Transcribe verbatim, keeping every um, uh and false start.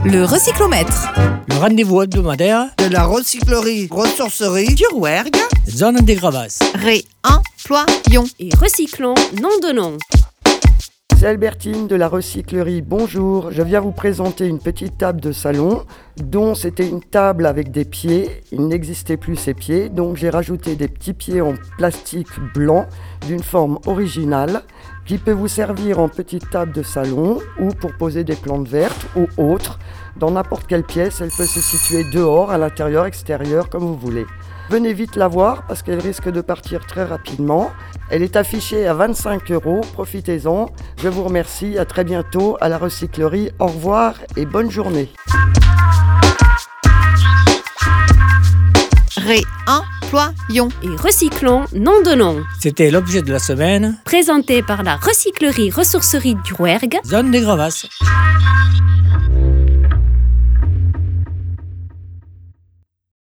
Le recyclomètre. Le rendez-vous hebdomadaire de la recyclerie ressourcerie du Rouergue, zone des Gravasses. Réemployons et recyclons, nom de nom. C'est Albertine de la recyclerie. Bonjour, je viens vous présenter une petite table de salon dont c'était une table avec des pieds. Il n'existait plus ces pieds, donc j'ai rajouté des petits pieds en plastique blanc d'une forme originale qui peut vous servir en petite table de salon ou pour poser des plantes vertes ou autres. Dans n'importe quelle pièce, elle peut se situer dehors, à l'intérieur, extérieur, comme vous voulez. Venez vite la voir parce qu'elle risque de partir très rapidement. Elle est affichée à vingt-cinq euros, profitez-en. Je vous remercie, à très bientôt à la recyclerie. Au revoir et bonne journée. Réemployons et recyclons, nom de nom. C'était l'objet de la semaine, Présenté par la recyclerie ressourcerie du Rouergue, zone des Gravasses.